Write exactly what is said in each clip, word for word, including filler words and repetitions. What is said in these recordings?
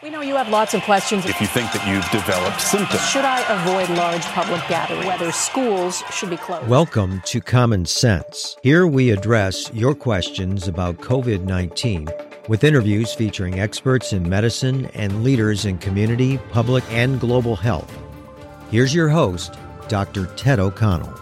We know you have lots of questions. If you think that you've developed symptoms. Should I avoid large public gatherings? Whether schools should be closed? Welcome to Common Sense. Here we address your questions about covid nineteen with interviews featuring experts in medicine and leaders in community, public, and global health. Here's your host, Doctor Ted O'Connell.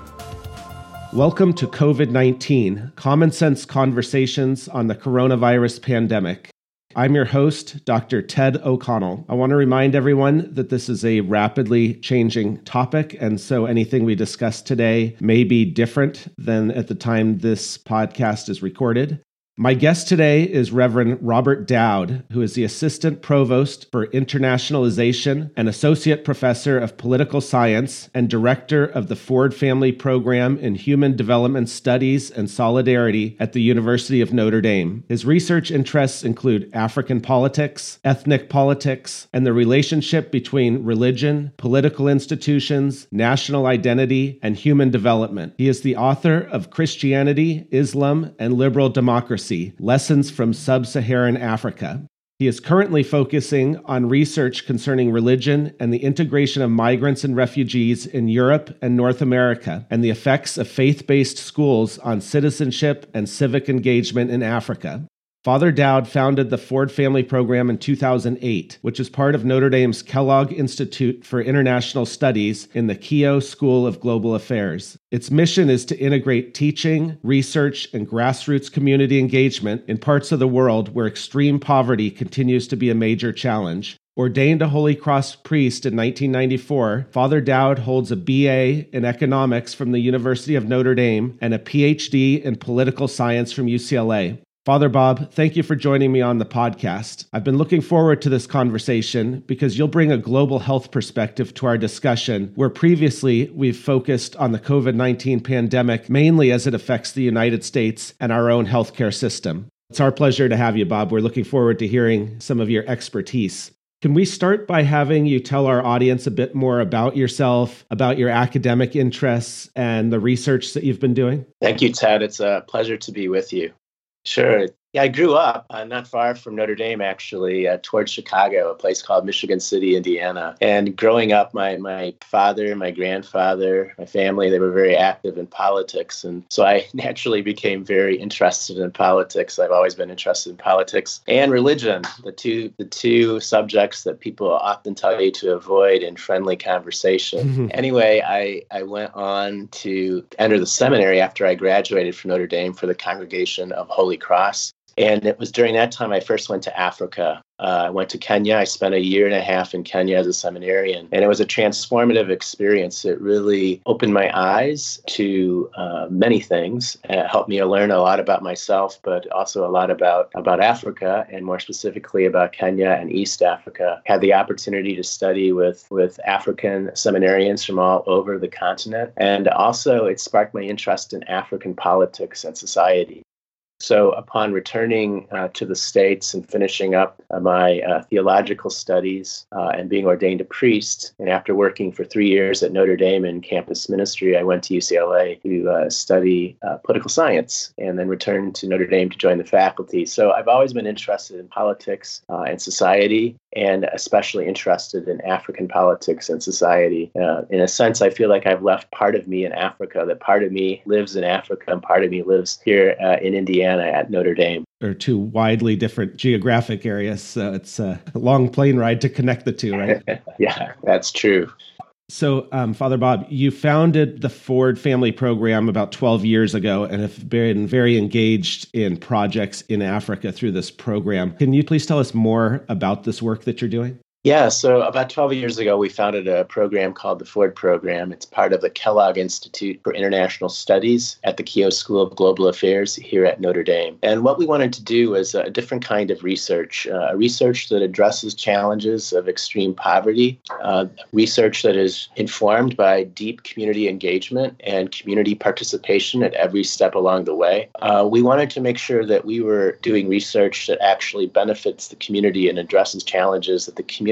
Welcome to covid nineteen, Common Sense Conversations on the Coronavirus Pandemic. I'm your host, Doctor Ted O'Connell. I want to remind everyone that this is a rapidly changing topic, and so anything we discuss today may be different than at the time this podcast is recorded. My guest today is Reverend Robert Dowd, who is the Assistant Provost for Internationalization and Associate Professor of Political Science and Director of the Ford Family Program in Human Development Studies and Solidarity at the University of Notre Dame. His research interests include African politics, ethnic politics, and the relationship between religion, political institutions, national identity, and human development. He is the author of Christianity, Islam, and Liberal Democracy: Lessons from Sub-Saharan Africa. He is currently focusing on research concerning religion and the integration of migrants and refugees in Europe and North America, and the effects of faith-based schools on citizenship and civic engagement in Africa. Father Dowd founded the Ford Family Program in two thousand eight, which is part of Notre Dame's Kellogg Institute for International Studies in the Keough School of Global Affairs. Its mission is to integrate teaching, research, and grassroots community engagement in parts of the world where extreme poverty continues to be a major challenge. Ordained a Holy Cross priest in nineteen ninety-four, Father Dowd holds a B A in economics from the University of Notre Dame and a P H D in political science from U C L A. Father Bob, thank you for joining me on the podcast. I've been looking forward to this conversation because you'll bring a global health perspective to our discussion, where previously we've focused on the covid nineteen pandemic mainly as it affects the United States and our own healthcare system. It's our pleasure to have you, Bob. We're looking forward to hearing some of your expertise. Can we start by having you tell our audience a bit more about yourself, about your academic interests, and the research that you've been doing? Thank you, Ted. It's a pleasure to be with you. Sure. Yeah, I grew up uh, not far from Notre Dame, actually, uh, towards Chicago, a place called Michigan City, Indiana. And growing up, my my father, my grandfather, my family, they were very active in politics. And so I naturally became very interested in politics. I've always been interested in politics and religion, the two the two subjects that people often tell you to avoid in friendly conversation. Mm-hmm. Anyway, I, I went on to enter the seminary after I graduated from Notre Dame for the Congregation of Holy Cross. And it was during that time I first went to Africa. Uh, I went to Kenya. I spent a year and a half in Kenya as a seminarian. And it was a transformative experience. It really opened my eyes to uh, many things. It helped me learn a lot about myself, but also a lot about, about Africa, and more specifically about Kenya and East Africa. Had the opportunity to study with, with African seminarians from all over the continent. And also it sparked my interest in African politics and society. So upon returning uh, to the States and finishing up uh, my uh, theological studies uh, and being ordained a priest, and after working for three years at Notre Dame in campus ministry, I went to U C L A to uh, study uh, political science and then returned to Notre Dame to join the faculty. So I've always been interested in politics uh, and society, and especially interested in African politics and society. Uh, in a sense, I feel like I've left part of me in Africa, that part of me lives in Africa and part of me lives here uh, in Indiana at Notre Dame. They're two widely different geographic areas, so it's a long plane ride to connect the two, right? Yeah, that's true. So, um, Father Bob, you founded the Ford Family Program about twelve years ago and have been very engaged in projects in Africa through this program. Can you please tell us more about this work that you're doing? Yeah, so about twelve years ago, we founded a program called the Ford Program. It's part of the Kellogg Institute for International Studies at the Keough School of Global Affairs here at Notre Dame. And what we wanted to do was a different kind of research, uh, research that addresses challenges of extreme poverty, uh, research that is informed by deep community engagement and community participation at every step along the way. Uh, we wanted to make sure that we were doing research that actually benefits the community and addresses challenges that the community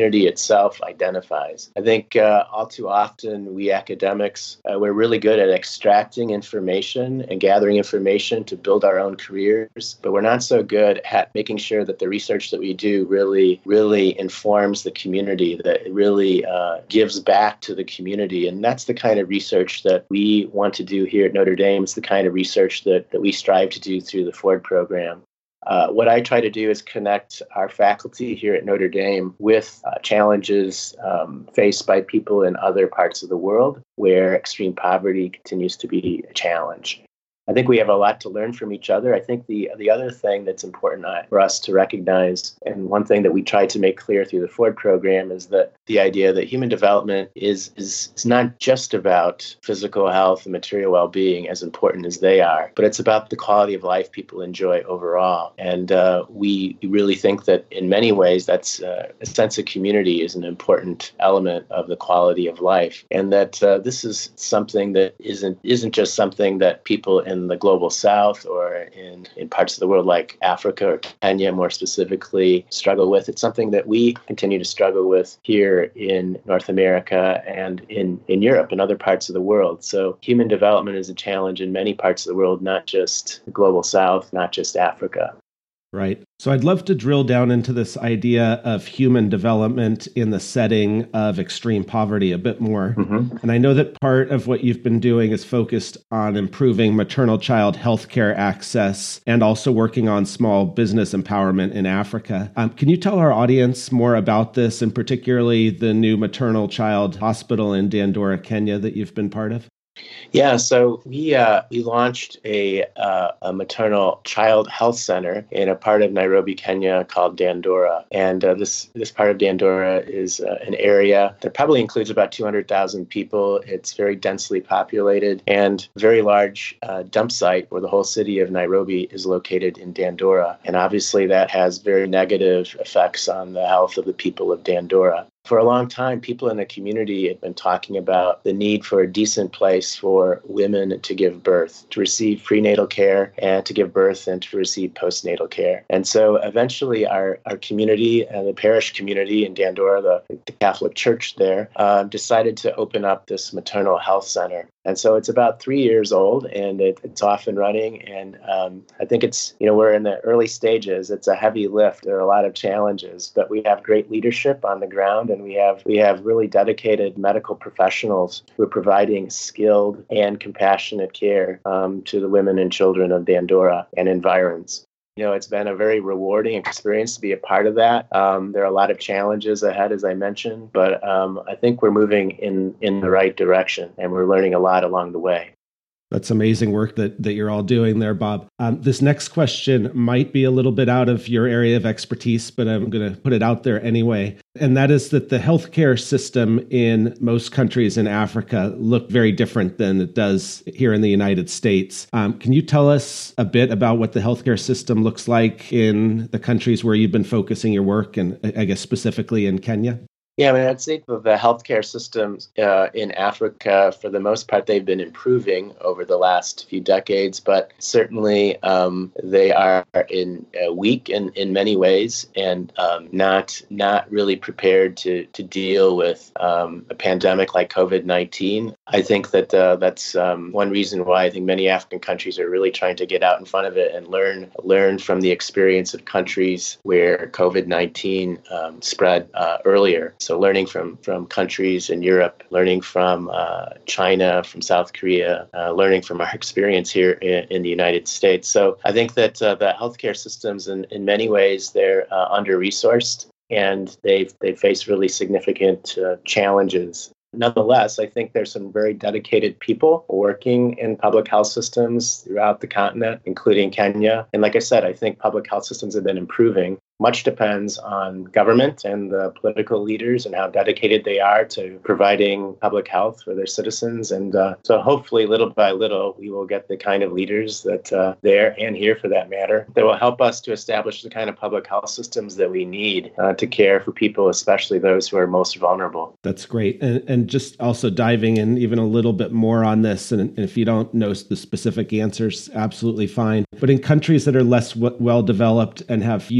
community itself identifies. I think uh, all too often we academics, uh, we're really good at extracting information and gathering information to build our own careers, but we're not so good at making sure that the research that we do really, really informs the community, that it really uh, gives back to the community. And that's the kind of research that we want to do here at Notre Dame. It's the kind of research that, that we strive to do through the Ford program. Uh, what I try to do is connect our faculty here at Notre Dame with uh, challenges um, faced by people in other parts of the world where extreme poverty continues to be a challenge. I think we have a lot to learn from each other. I think the the other thing that's important for us to recognize, and one thing that we try to make clear through the Ford program, is that the idea that human development is is, is not just about physical health and material well-being, as important as they are, but it's about the quality of life people enjoy overall. And uh, we really think that in many ways, that's uh, a sense of community is an important element of the quality of life, and that uh, this is something that isn't isn't just something that people in in the global south or in, in parts of the world like Africa or Kenya more specifically struggle with. It's something that we continue to struggle with here in North America and in, in Europe and other parts of the world. So human development is a challenge in many parts of the world, not just the global south, not just Africa. Right. So I'd love to drill down into this idea of human development in the setting of extreme poverty a bit more. Mm-hmm. And I know that part of what you've been doing is focused on improving maternal child healthcare access and also working on small business empowerment in Africa. Um, can you tell our audience more about this, and particularly the new maternal child hospital in Dandora, Kenya, that you've been part of? Yeah, so we uh, we launched a, uh, a maternal child health center in a part of Nairobi, Kenya called Dandora. And uh, this, this part of Dandora is uh, an area that probably includes about two hundred thousand people. It's very densely populated and very large uh, dump site where the whole city of Nairobi is located in Dandora. And obviously that has very negative effects on the health of the people of Dandora. For a long time, people in the community had been talking about the need for a decent place for women to give birth, to receive prenatal care and to give birth and to receive postnatal care. And so eventually our, our community and the parish community in Dandora, the, the Catholic Church there, uh, decided to open up this maternal health center. And so it's about three years old and it, it's off and running. And um, I think it's, you know, we're in the early stages. It's a heavy lift. There are a lot of challenges, but we have great leadership on the ground. And we have we have really dedicated medical professionals who are providing skilled and compassionate care um, to the women and children of Dandora and environs. You know, it's been a very rewarding experience to be a part of that. Um, there are a lot of challenges ahead, as I mentioned, but um, I think we're moving in, in the right direction and we're learning a lot along the way. That's amazing work that, that you're all doing there, Bob. Um, this next question might be a little bit out of your area of expertise, but I'm going to put it out there anyway. And that is that the healthcare system in most countries in Africa look very different than it does here in the United States. Um, can you tell us a bit about what the healthcare system looks like in the countries where you've been focusing your work, and I guess specifically in Kenya? Yeah, I mean, I'd say that the healthcare systems uh, in Africa, for the most part, they've been improving over the last few decades, but certainly um, they are in uh, weak in, in many ways and um, not not really prepared to to deal with um, a pandemic like COVID nineteen. I think that uh, that's um, one reason why I think many African countries are really trying to get out in front of it and learn learn from the experience of countries where COVID nineteen um, spread uh, earlier. So learning from, from countries in Europe, learning from uh, China, from South Korea, uh, learning from our experience here in, in the United States. So I think that uh, the healthcare systems, in, in many ways, they're uh, under-resourced and they've they face really significant uh, challenges. Nonetheless, I think there's some very dedicated people working in public health systems throughout the continent, including Kenya. And like I said, I think public health systems have been improving. Much depends on government and the political leaders and how dedicated they are to providing public health for their citizens. And uh, so hopefully, little by little, we will get the kind of leaders that uh, there and here, for that matter, that will help us to establish the kind of public health systems that we need uh, to care for people, especially those who are most vulnerable. That's great. And, and just also diving in even a little bit more on this, and, and if you don't know the specific answers, absolutely fine. But in countries that are less w- well developed and have fewer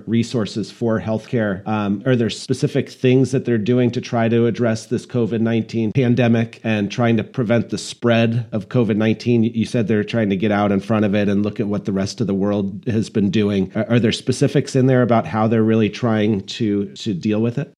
more resources for healthcare. Um, are there specific things that they're doing to try to address this COVID nineteen pandemic and trying to prevent the spread of COVID nineteen? You said they're trying to get out in front of it and look at what the rest of the world has been doing. Are, are there specifics in there about how they're really trying to, to deal with it?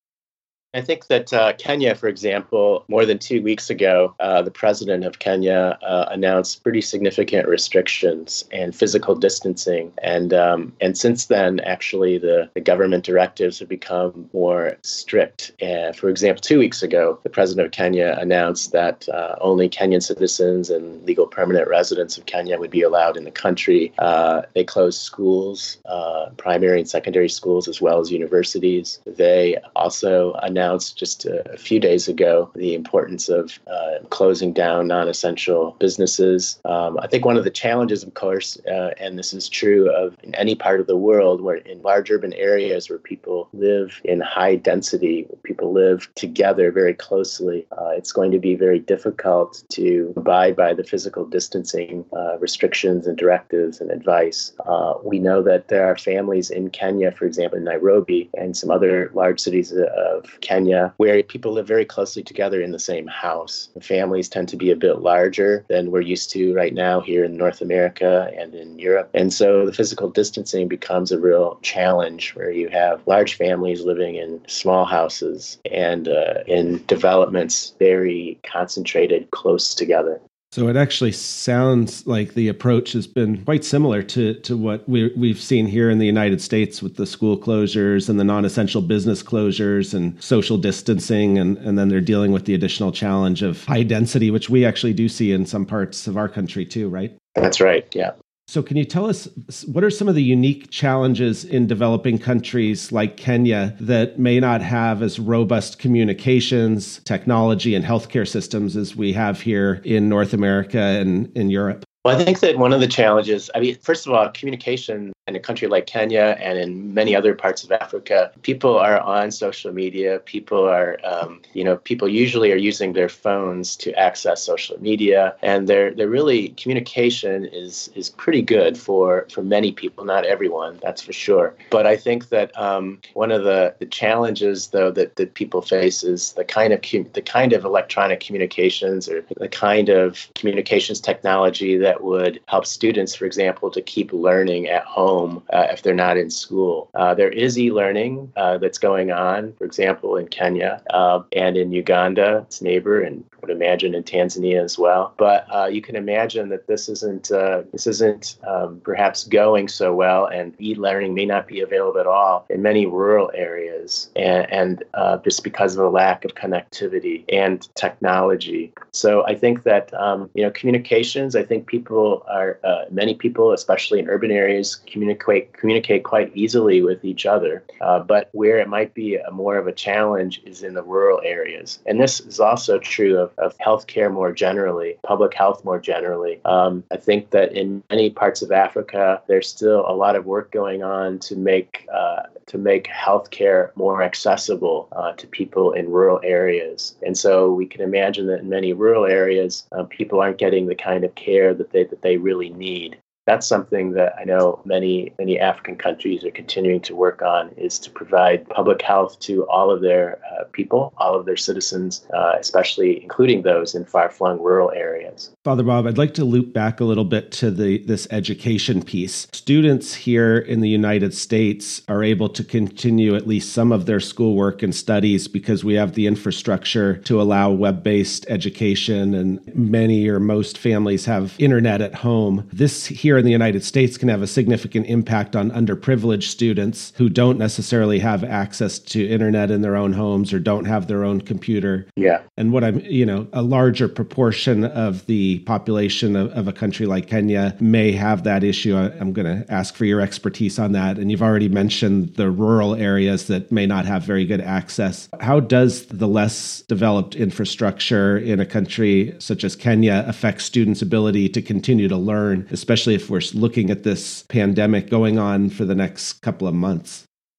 I think that uh, Kenya, for example, more than two weeks ago, uh, the president of Kenya uh, announced pretty significant restrictions and physical distancing. And um, and since then, actually, the, the government directives have become more strict. Uh, for example, two weeks ago, the president of Kenya announced that uh, only Kenyan citizens and legal permanent residents of Kenya would be allowed in the country. Uh, they closed schools, uh, primary and secondary schools, as well as universities. They also announced announced just a, a few days ago the importance of uh, closing down non-essential businesses. Um, I think one of the challenges, of course, uh, and this is true of in any part of the world, where in large urban areas where people live in high density, where people live together very closely, uh, it's going to be very difficult to abide by the physical distancing uh, restrictions and directives and advice. Uh, we know that there are families in Kenya, for example, in Nairobi and some other large cities of Kenya, where people live very closely together in the same house. The families tend to be a bit larger than we're used to right now here in North America and in Europe. And so the physical distancing becomes a real challenge, where you have large families living in small houses and uh, in developments very concentrated close together. So it actually sounds like the approach has been quite similar to, to what we, we've seen here in the United States with the school closures and the non-essential business closures and social distancing. And, and then they're dealing with the additional challenge of high density, which we actually do see in some parts of our country too, right? That's right. Yeah. So can you tell us, what are some of the unique challenges in developing countries like Kenya that may not have as robust communications, technology, and healthcare systems as we have here in North America and in Europe? Well, I think that one of the challenges, I mean, first of all, communication in a country like Kenya and in many other parts of Africa, people are on social media. People are, um, you know, people usually are using their phones to access social media, and they're they're really communication is is pretty good for for many people, not everyone, that's for sure. But I think that um, one of the, the challenges, though, that, that people face is the kind of the kind of electronic communications or the kind of communications technology that that would help students, for example, to keep learning at home uh, if they're not in school. Uh, there is e-learning uh, that's going on, for example, in Kenya uh, and in Uganda, its neighbor, and I would imagine in Tanzania as well. But uh, you can imagine that this isn't uh, this isn't um, perhaps going so well, and e-learning may not be available at all in many rural areas, and, and uh, just because of a lack of connectivity and technology. So I think that um, you know communications. I think people. People are uh, many people, especially in urban areas, communicate communicate quite easily with each other. Uh, but where it might be a more of a challenge is in the rural areas, and this is also true of, of healthcare more generally, public health more generally. Um, I think that in many parts of Africa, there's still a lot of work going on to make uh, to make healthcare more accessible uh, to people in rural areas. And so we can imagine that in many rural areas, uh, people aren't getting the kind of care that they that they really need. That's something that I know many, many African countries are continuing to work on, is to provide public health to all of their uh, people, all of their citizens, uh, especially including those in far-flung rural areas. Father Bob, I'd like to loop back a little bit to the this education piece. Students here in the United States are able to continue at least some of their schoolwork and studies because we have the infrastructure to allow web-based education, and many or most families have internet at home. This here in the United States can have a significant impact on underprivileged students who don't necessarily have access to internet in their own homes or don't have their own computer. Yeah. And what I'm, you know, a larger proportion of the population of, of a country like Kenya may have that issue. I, I'm going to ask for your expertise on that. And you've already mentioned the rural areas that may not have very good access. How does the less developed infrastructure in a country such as Kenya affect students' ability to continue to learn, especially if we're looking at this pandemic going on for the next couple of months?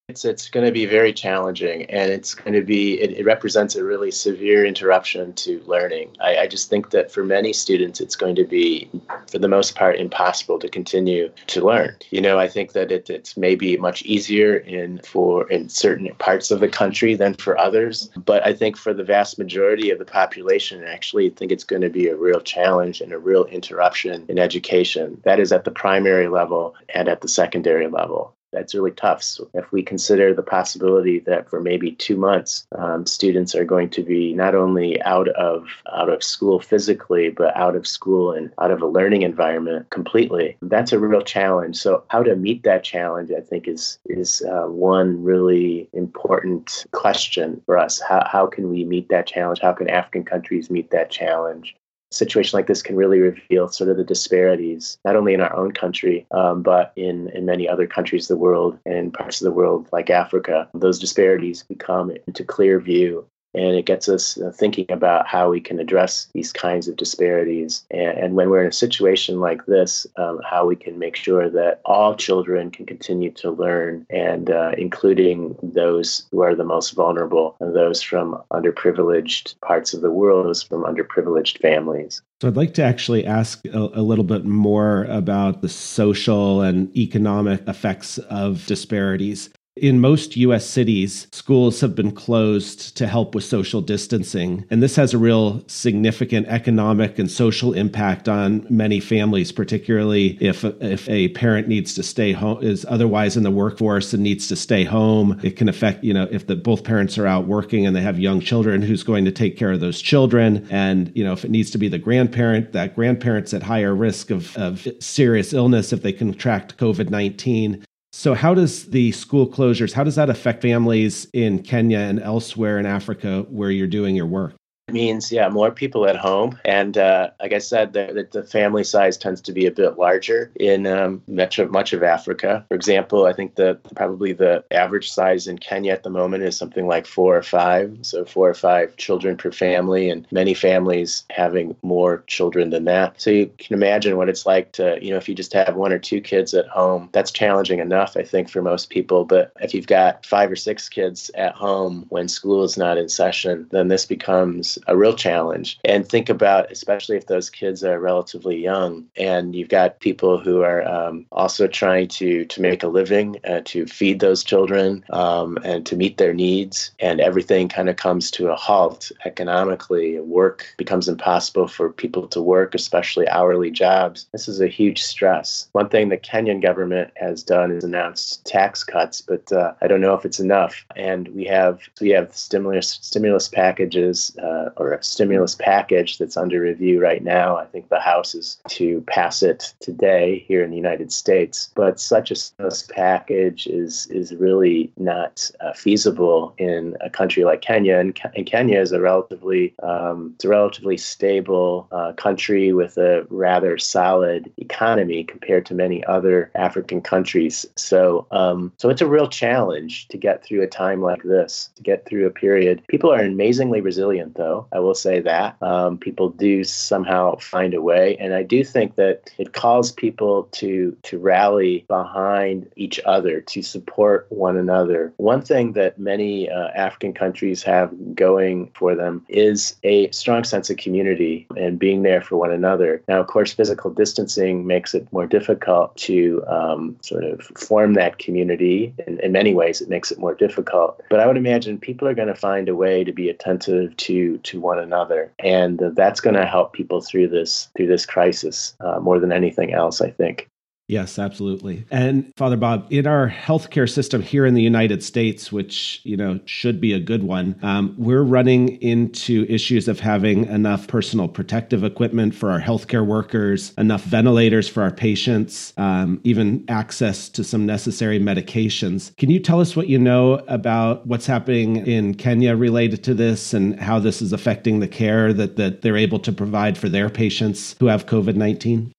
It's it's going to be very challenging, and it's going to be, it, it represents a really severe interruption to learning. I, I just think that for many students, it's going to be, for the most part, impossible to continue to learn. You know, I think that it, it's maybe much easier in for in certain parts of the country than for others. But I think for the vast majority of the population, I actually think it's going to be a real challenge and a real interruption in education. That is at the primary level and at the secondary level. That's really tough. So if we consider the possibility that for maybe two months, um, students are going to be not only out of out of school physically, but out of school and out of a learning environment completely, that's a real challenge. So how to meet that challenge, I think, is is uh, one really important question for us. How how can we meet that challenge? How can African countries meet that challenge? Situation like this can really reveal sort of the disparities, not only in our own country, um, but in, in many other countries of the world and parts of the world like Africa. Those disparities become into clear view, and it gets us uh, thinking about how we can address these kinds of disparities. And, and when we're in a situation like this, um, how we can make sure that all children can continue to learn, and uh, including those who are the most vulnerable, and those from underprivileged parts of the world, those from underprivileged families. So I'd like to actually ask a, a little bit more about the social and economic effects of disparities. In most U S cities, schools have been closed to help with social distancing, and this has a real significant economic and social impact on many families, particularly if if a parent needs to stay home, is otherwise in the workforce and needs to stay home. It can affect, you know, if the both parents are out working and they have young children, who's going to take care of those children? And, you know, if it needs to be the grandparent, that grandparent's at higher risk of, of serious illness if they contract COVID nineteen. So how does the school closures, how does that affect families in Kenya and elsewhere in Africa where you're doing your work? It means, yeah, more people at home. And uh, like I said, the, the family size tends to be a bit larger in um, much of, much of Africa. For example, I think the probably the average size in Kenya at the moment is something like four or five. So four or five children per family, and many families having more children than that. So you can imagine what it's like to, you know, if you just have one or two kids at home, that's challenging enough, I think, for most people. But if you've got five or six kids at home when school is not in session, then this becomes a real challenge. And think about, especially if those kids are relatively young, and you've got people who are um, also trying to to make a living, uh, to feed those children, um, and to meet their needs, and everything kind of comes to a halt economically. Work becomes impossible for people to work, especially hourly jobs. This is a huge stress. One thing the Kenyan government has done is announced tax cuts, but uh, I don't know if it's enough. And we have we have stimulus stimulus packages. Uh, or a stimulus package that's under review right now. I think the House is to pass it today here in the United States. But such a stimulus package is is really not uh, feasible in a country like Kenya. And, and Kenya is a relatively um, it's a relatively stable uh, country with a rather solid economy compared to many other African countries. So um, so it's a real challenge to get through a time like this, to get through a period. People are amazingly resilient, though. I will say that. Um, people do somehow find a way. And I do think that it calls people to to rally behind each other, to support one another. One thing that many uh, African countries have going for them is a strong sense of community and being there for one another. Now, of course, physical distancing makes it more difficult to um, sort of form that community. In, in many ways, it makes it more difficult. But I would imagine people are going to find a way to be attentive to to one another, and uh, that's going to help people through this through this crisis uh, more than anything else, I think. Yes, absolutely. And Father Bob, in our healthcare system here in the United States, which, you know, should be a good one, um, we're running into issues of having enough personal protective equipment for our healthcare workers, enough ventilators for our patients, um, even access to some necessary medications. Can you tell us what you know about what's happening in Kenya related to this, and how this is affecting the care that, that they're able to provide for their patients who have COVID nineteen?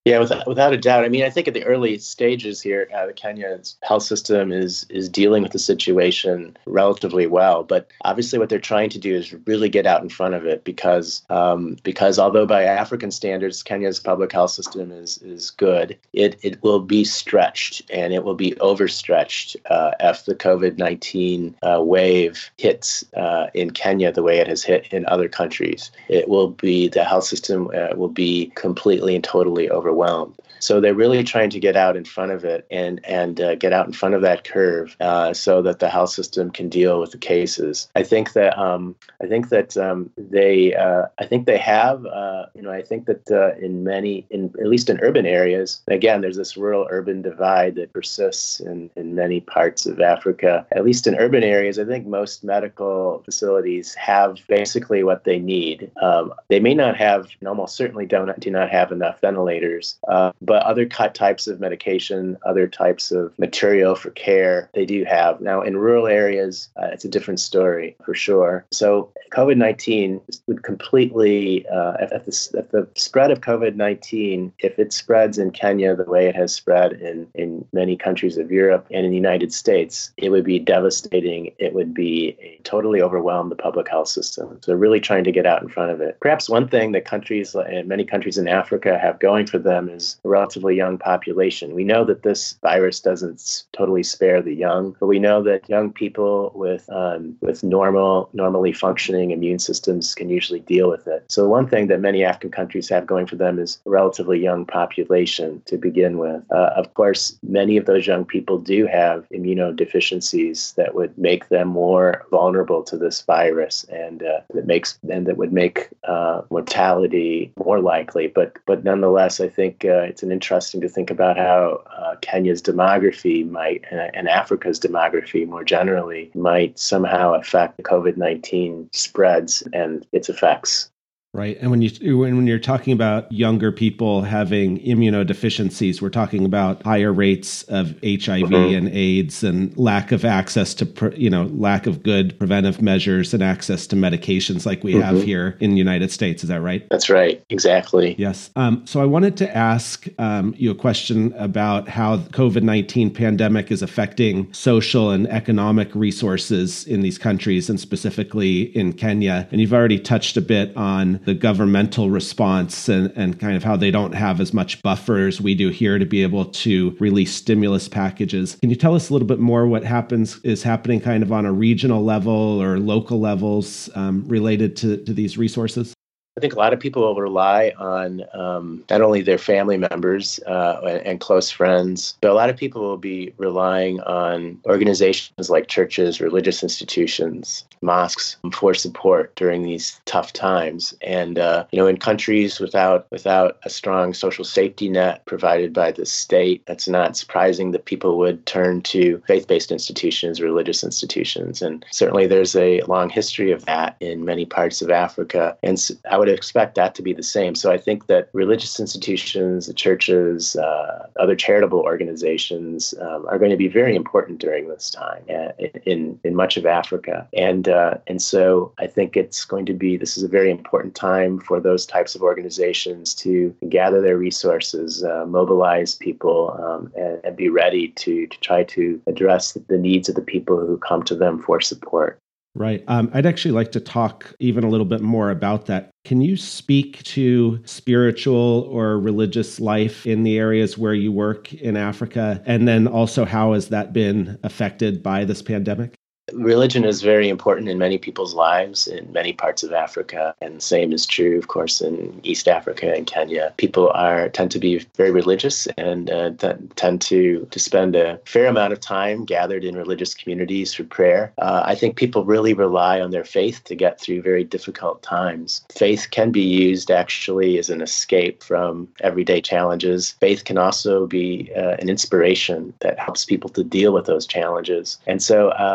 Yeah, without, without a doubt. I mean, I think at the early stages here, uh, the Kenya's health system is is dealing with the situation relatively well. But obviously, what they're trying to do is really get out in front of it because um, because although by African standards, Kenya's public health system is is good, it it will be stretched and it will be overstretched uh, if the COVID nineteen uh, wave hits uh, in Kenya the way it has hit in other countries. It will be the health system uh, will be completely and totally overwhelmed. So they're really trying to get out in front of it and and uh, get out in front of that curve uh, so that the health system can deal with the cases. I think that um, I think that um, they uh, I think they have uh, you know I think that uh, in many in at least in urban areas, again, there's this rural-urban divide that persists in, in many parts of Africa. At least in urban areas, I think most medical facilities have basically what they need. Um, they may not have, and almost certainly don't do not have enough ventilators. Uh, but other types of medication, other types of material for care, they do have. Now, in rural areas, uh, it's a different story for sure. So COVID nineteen would completely, uh, if, the, if the spread of COVID nineteen, if it spreads in Kenya the way it has spread in, in many countries of Europe and in the United States, it would be devastating. It would be a, totally overwhelm the public health system. So really trying to get out in front of it. Perhaps one thing that countries, and many countries in Africa have going for them is a relatively young population. We know that this virus doesn't totally spare the young, but we know that young people with um, with normal, normally functioning immune systems can usually deal with it. So one thing that many African countries have going for them is a relatively young population to begin with. Uh, of course, many of those young people do have immunodeficiencies that would make them more vulnerable to this virus, and uh, that makes and that would make uh, mortality more likely. But but nonetheless, I think uh, it's an interesting to think about how uh, Kenya's demography might, and, and Africa's demography more generally, might somehow affect the COVID nineteen spreads and its effects. Right. And when you when you're talking about younger people having immunodeficiencies, we're talking about higher rates of H I V mm-hmm. and AIDS and lack of access to, you know, lack of good preventive measures and access to medications like we mm-hmm. have here in the United States. Is that right? That's right. Exactly. Yes. Um, so I wanted to ask um, you a question about how the COVID nineteen pandemic is affecting social and economic resources in these countries, and specifically in Kenya. And you've already touched a bit on the governmental response and, and kind of how they don't have as much buffer as we do here to be able to release stimulus packages. Can you tell us a little bit more what happens is happening kind of on a regional level or local levels um, related to, to these resources? I think a lot of people will rely on um, not only their family members uh, and, and close friends, but a lot of people will be relying on organizations like churches, religious institutions, mosques for support during these tough times. And uh, you know, in countries without without a strong social safety net provided by the state, it's not surprising that people would turn to faith-based institutions, religious institutions, and certainly there's a long history of that in many parts of Africa. And I would expect that to be the same. So I think that religious institutions, the churches, uh, other charitable organizations um, are going to be very important during this time uh, in in much of Africa. And uh, and so I think it's going to be, this is a very important time for those types of organizations to gather their resources, uh, mobilize people, um, and, and be ready to, to try to address the needs of the people who come to them for support. Right. Um, I'd actually like to talk even a little bit more about that. Can you speak to spiritual or religious life in the areas where you work in Africa? And then also, how has that been affected by this pandemic? Religion is very important in many people's lives in many parts of Africa, and the same is true, of course, in East Africa and Kenya. People are tend to be very religious and uh, t- tend to, to spend a fair amount of time gathered in religious communities for prayer. Uh, I think people really rely on their faith to get through very difficult times. Faith can be used actually as an escape from everyday challenges. Faith can also be uh, an inspiration that helps people to deal with those challenges. And so um, I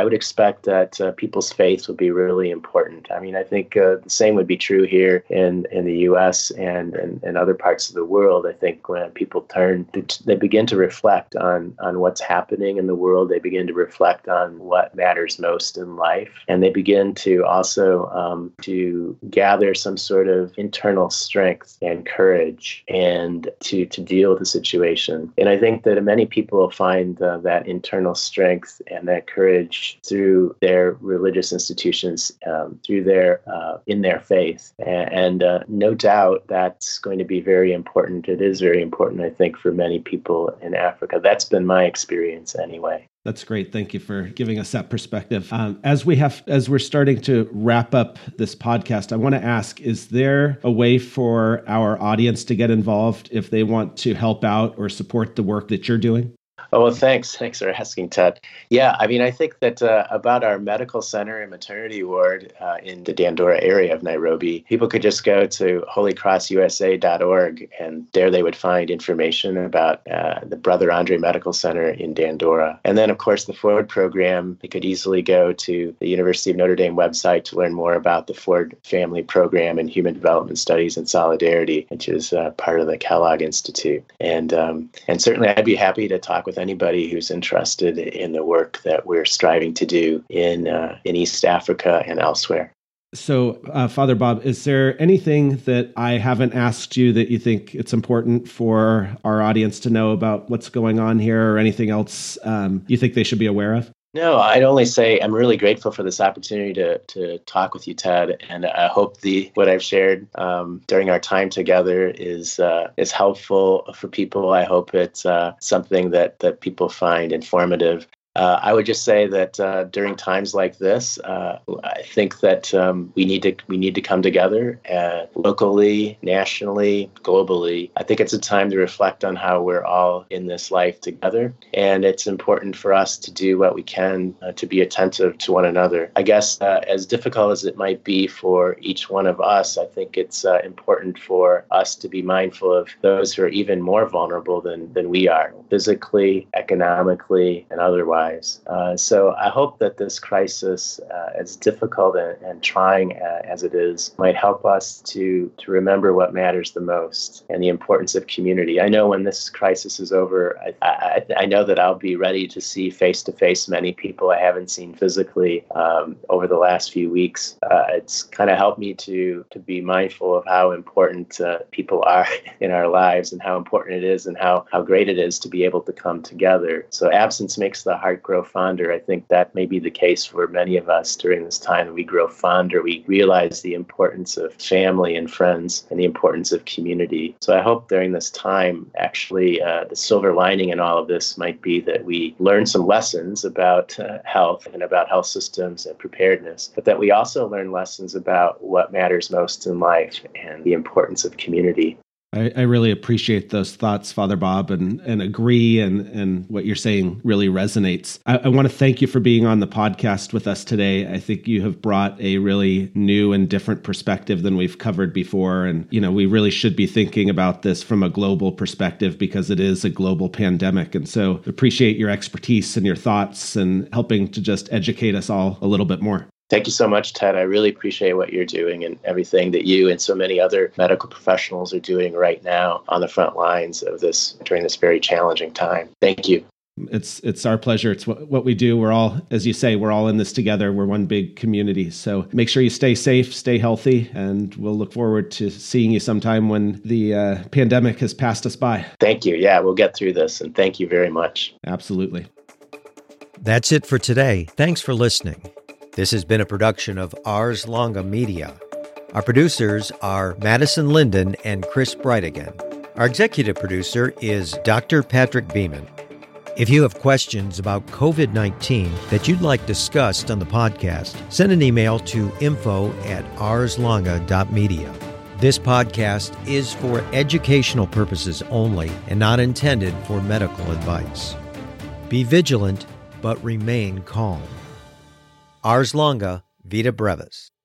would expect that uh, people's faith would be really important. I mean, I think uh, the same would be true here in, in the U S and, and, and other parts of the world. I think when people turn, they begin to reflect on, on what's happening in the world. They begin to reflect on what matters most in life. And they begin to also um, to gather some sort of internal strength and courage and to, to deal with the situation. And I think that many people find uh, that internal strength and that courage through their religious institutions, um, through their uh, in their faith. And, and uh, no doubt that's going to be very important. It is very important, I think, for many people in Africa. That's been my experience anyway. That's great. Thank you for giving us that perspective. Um, as we have, as we're starting to wrap up this podcast, I want to ask: is there a way for our audience to get involved if they want to help out or support the work that you're doing? Oh, well, thanks. Thanks for asking, Ted. Yeah, I mean, I think that uh, about our medical center and maternity ward uh, in the Dandora area of Nairobi, people could just go to holy cross u s a dot org, and there they would find information about uh, the Brother Andre Medical Center in Dandora. And then, of course, the Ford program, they could easily go to the University of Notre Dame website to learn more about the Ford Family Program in Human Development Studies and Solidarity, which is uh, part of the Kellogg Institute. And, um, and certainly I'd be happy to talk with anybody who's interested in the work that we're striving to do in uh, in East Africa and elsewhere. So, uh, Father Bob, is there anything that I haven't asked you that you think it's important for our audience to know about what's going on here, or anything else um, you think they should be aware of? No, I'd only say I'm really grateful for this opportunity to to talk with you, Ted, and I hope the what I've shared um, during our time together is uh, is helpful for people. I hope it's uh, something that that people find informative. Uh, I would just say that uh, during times like this, uh, I think that um, we need to we need to come together uh, locally, nationally, globally. I think it's a time to reflect on how we're all in this life together, and it's important for us to do what we can uh, to be attentive to one another. I guess uh, as difficult as it might be for each one of us, I think it's uh, important for us to be mindful of those who are even more vulnerable than than we are, physically, economically, and otherwise. Uh, so I hope that this crisis, uh, as difficult and, and trying uh, as it is, might help us to, to remember what matters the most and the importance of community. I know when this crisis is over, I, I, I know that I'll be ready to see face-to-face many people I haven't seen physically um, over the last few weeks. Uh, it's kind of helped me to, to be mindful of how important uh, people are in our lives and how important it is and how, how great it is to be able to come together. So absence makes the heart grow fonder. I think that may be the case for many of us during this time. We grow fonder. We realize the importance of family and friends and the importance of community. So I hope during this time, actually, uh, the silver lining in all of this might be that we learn some lessons about uh, health and about health systems and preparedness, but that we also learn lessons about what matters most in life and the importance of community. I, I really appreciate those thoughts, Father Bob, and, and agree, and, and what you're saying really resonates. I, I want to thank you for being on the podcast with us today. I think you have brought a really new and different perspective than we've covered before. And, you know, we really should be thinking about this from a global perspective because it is a global pandemic. And so appreciate your expertise and your thoughts and helping to just educate us all a little bit more. Thank you so much, Ted. I really appreciate what you're doing and everything that you and so many other medical professionals are doing right now on the front lines of this during this very challenging time. Thank you. It's it's our pleasure. It's what, what we do. We're all, as you say, we're all in this together. We're one big community. So make sure you stay safe, stay healthy, and we'll look forward to seeing you sometime when the uh, pandemic has passed us by. Thank you. Yeah, we'll get through this, and thank you very much. Absolutely. That's it for today. Thanks for listening. This has been a production of Ars Longa Media. Our producers are Madison Linden and Chris Brightigan. Our executive producer is Doctor Patrick Beeman. If you have questions about covid nineteen that you'd like discussed on the podcast, send an email to info at ars longa dot media. This podcast is for educational purposes only and not intended for medical advice. Be vigilant, but remain calm. Ars Longa, Vita Brevis.